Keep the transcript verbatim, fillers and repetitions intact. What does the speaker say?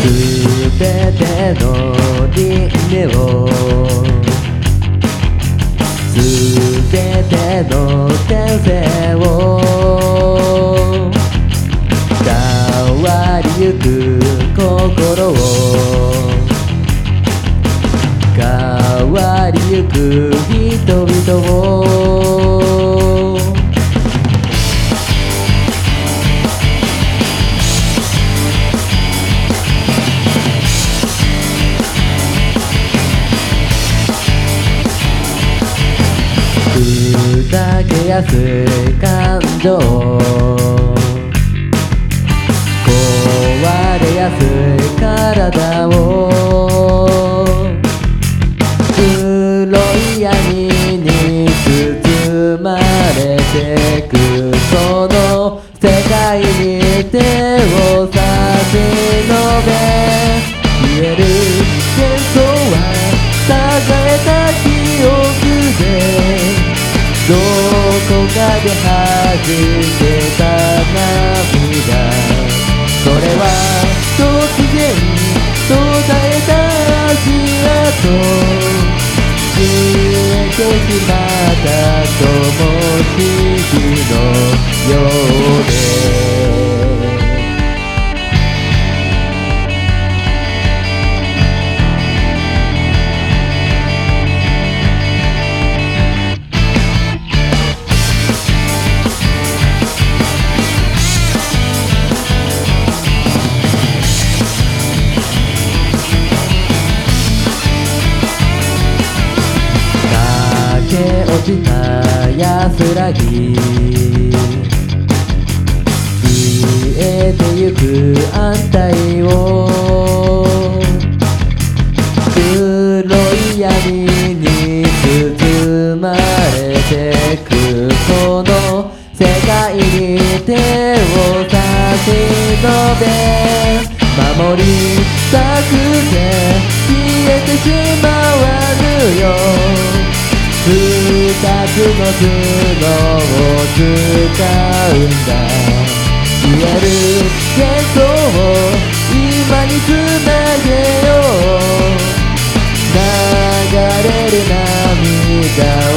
すべての輪廻をすべての転生を変わりゆく心を変わりゆく人々を砕けやすい感情壊れやすい体を黒い闇に包まれてくこの世界に手を差し伸べ消える幻想は栄えた記憶でどこかで弾けた涙それは突然途絶えた足跡消えてしまったともし火のようで落ちた安らぎ消えてゆく安泰を黒い闇に包まれてくこの世界に手を差し伸べ守りたくて消えてしまわぬよ二つの角を使うんだ消える幻想を今につなげよう流れる涙